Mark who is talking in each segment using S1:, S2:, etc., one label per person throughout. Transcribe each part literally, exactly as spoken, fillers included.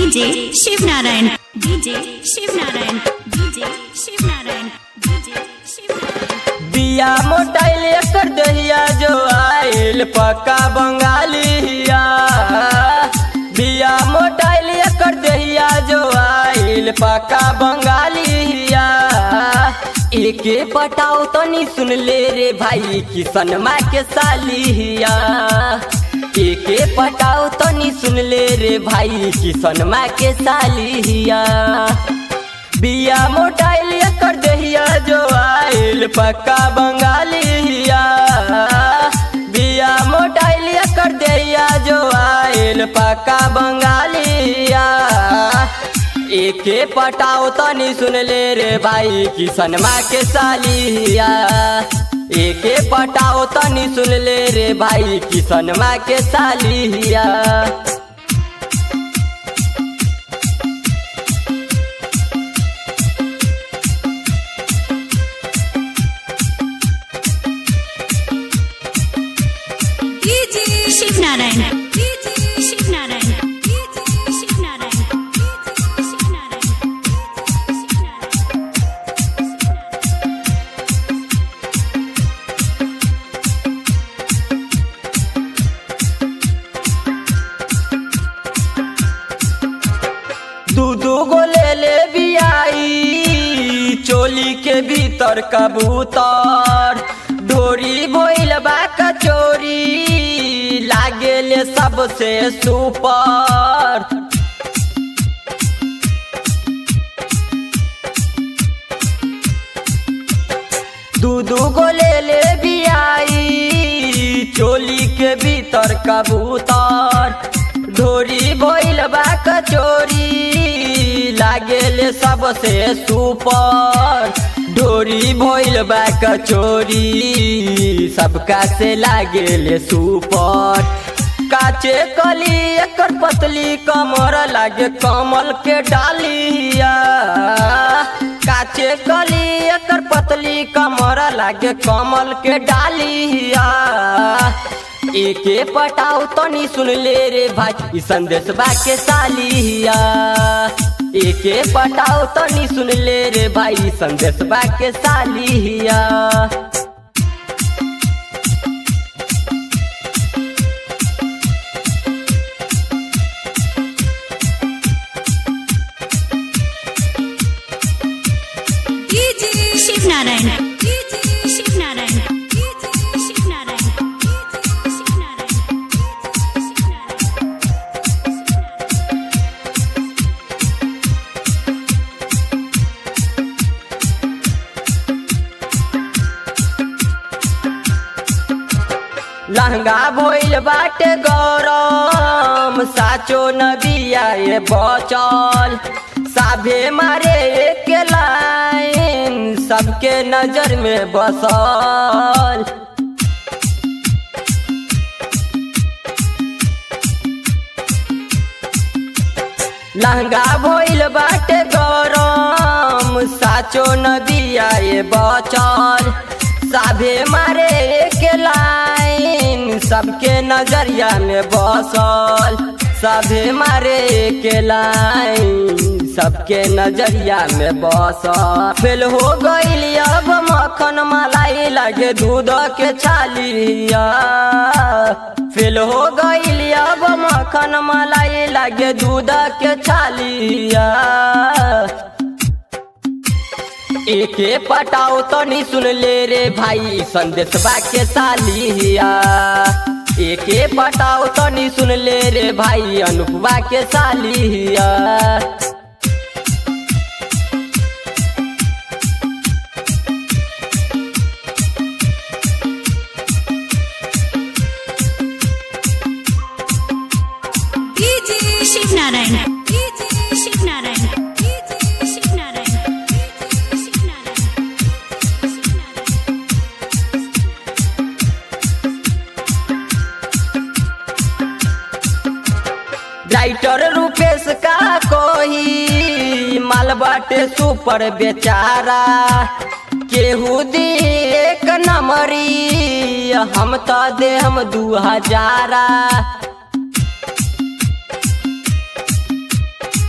S1: DJ Shiv Narayan DJ Shiv Narayan DJ Shiv Narayan DJ Shiv Narayan.
S2: दिया मोटाइल एकर दहिया जो आइल पक्का बंगालिया। दिया मोटाइल एकर दहिया जो आइल पक्का बंगालिया। एके पटाओ तनी सुन ले रे भाई किसन माँ के सालिया। एके पटाओ तनी सुन ले रे भाई किसन माँ के सालिया। बिया मोटाइल एकर दहिया जो आइल पक्का बंगालिया। बिया मोटाइल एकर दहिया जो आइल पक्का बंगालिया। एके पटाओ तनी सुन ले रे भाई किसन माँ के सालिया। एके पटाओ तनी सुन ले रे भाई किसन माँ के सालिया।
S1: शिव नारायण शिव नारायण शिव नारायण शिव नारायण।
S2: दू दू गो ले ले बियाई चोली के भीतर कबूतर। ढोरी बोइल बा कचोरी लागेले सबसे सुपर। दू दू गो ले ले बियाई चोली के भीतर कबूतर। ढोरी बोइल बा कचोरी लागेले सबसे सुपर। ढोरी भोइल बा कचोरी सबका से लागेले सुपर। काचे कली एकर पतली कमर लागे कमल के डालिया। काचे कली एकर पतली कमर लागे कमल के डालिया। एके पटाओ तनी सुन ले रे भाई संदेश बा के सालिया। एके पटाओ तनी सुन ले रे भाई संदेश बा के सालिया।
S1: शिव नारायण शिव नारायण शिव नारायण शिव नारायण।
S2: लहंगा भोइल बाटे गरम साचो नबिया ये बचल। साभे मारे एक लाइन सबके नजर में बसल। लहंगा भोइल बाटे गरम साचो नबिया ये बचल। साभे मारे एक लाइन सबके नजरिया में बसल। सभे मारे के लाइन सबके नजरिया में बसल। फेल हो गई अब मक्खन मलाई लगे दूध के छालिया। फेल हो गई अब मक्खन मलाई लगे दूध के छालिया। एके पटाओ तनी सुन ले रे भाई संदेश बा के सालिया। एके पटाओ तनी सुन ले रे भाई अनुपवा के सालिया।
S1: शिव नारायण शिव नारायण शिव नारायण शिव नारायण।
S2: राइटर रूपेश का कोई माल बाटे सुपर बेचारा। केहू दी एक नंबरी हम तो दे हम दू हजारा।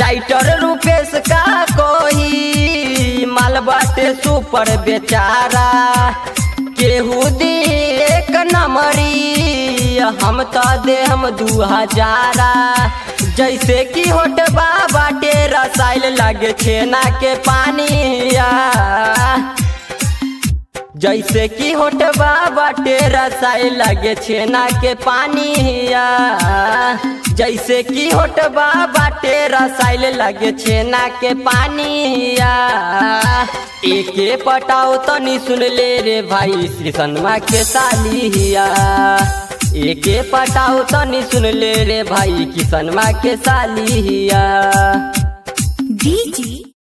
S2: राइटर रूपेश का कोही माल बाटे सुपर बेचारा केहू दी एक नंबरी हम तो दे हम दू हजारा जैसे कि होटबा बाटे रसाइल लगे छेना के पानिया जैसे कि होटबा बाटे रसाइल लगे छेना के पानिया जैसे कि होटबा बाटे रसाइल लगे छेना के पानिया एके पटाओ तनी सुन ले रे भाई श्री सनमा के सालिया एके पटाओ तनी सुन ले रे भाई किसनमा के सालिया
S1: डीजे